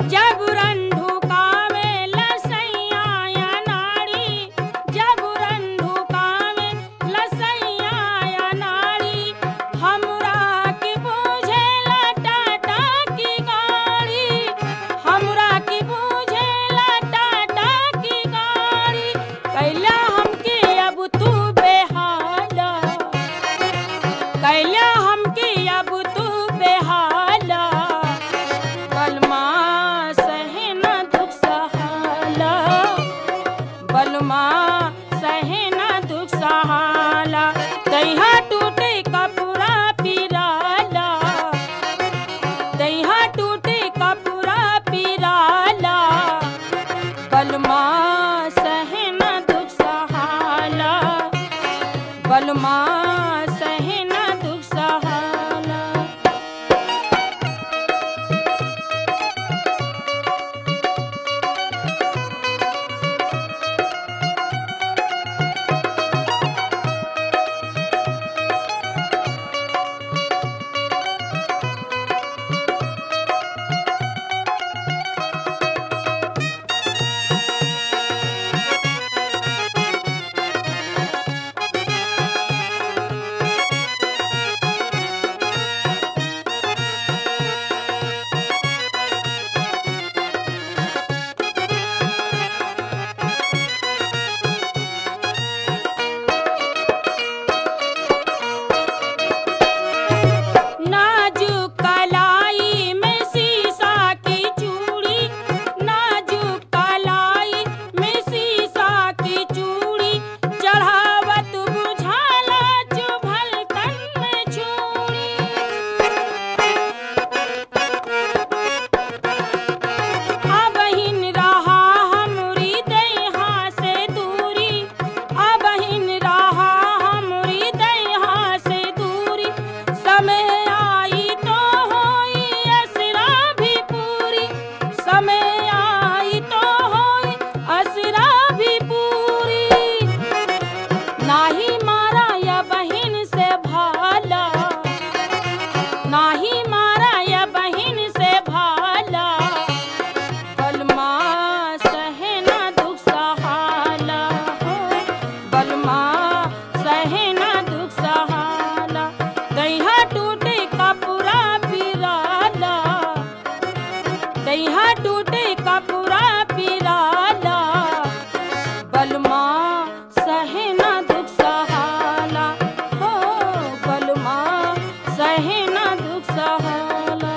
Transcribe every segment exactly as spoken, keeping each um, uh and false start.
जब रंधुकावे लसैया या नाड़ी, जब रंधुकावे लसैया या नाड़ी, हमरा की बूझे टाटा की गाड़ी, हमरा की बूझे टाटा की गाड़ी। कैला हमके अब तू बेहाला, कैला हमके अब तू बेहाला, बलमा सहे न दुख सहाला, बलमा सहे न दुख सहाला। तैहा टूटे कपूरा पिराला, तैहा टूटे कपूरा पिराला, बलमा सहे न दुख सहाला, बलमा सहे न दुख सहाला। नाजुक कलाई में शीशा की चूड़ी, नाजुक कलाई में शीशा की चूड़ी, चढ़ावत बुझाला चुभल तन में छुरी। अबहिन रहा हमरी दैहा से दूरी, अबहिन रहा हमरी दैहा से दूरी, समय आई तो होई असरा भी पूरी, समय आई तो होई असरा भी पूरी। नाही मारा या बहिन से भाला, नाही मारा या बहिन से भाला, बलमा सहे न दुख सहाला, हो बलमा सहे न दुख सहाला। तैहा टूटे कपूरा पिराला, तैहा टूटे कपूरा पिराला, बलमा सहे न दुख सहाला, हो बलमा सहे न दुख सहाला।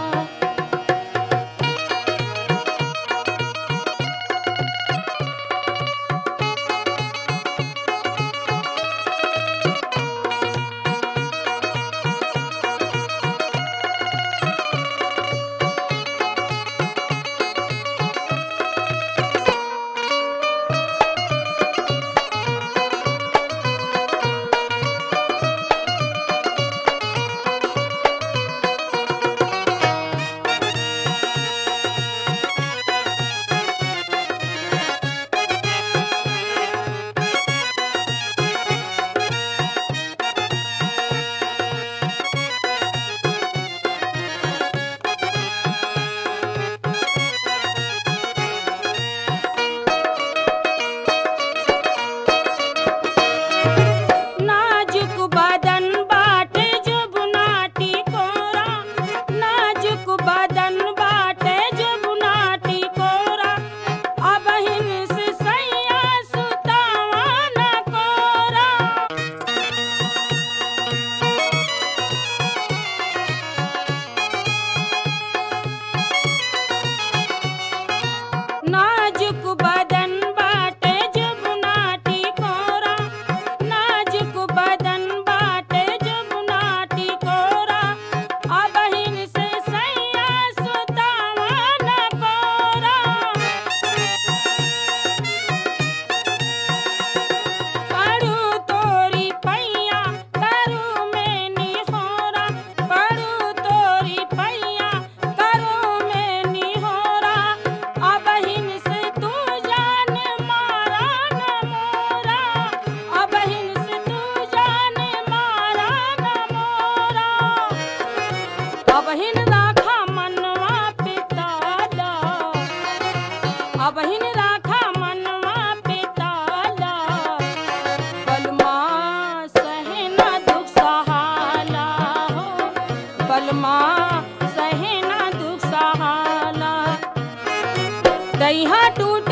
जइहा टूट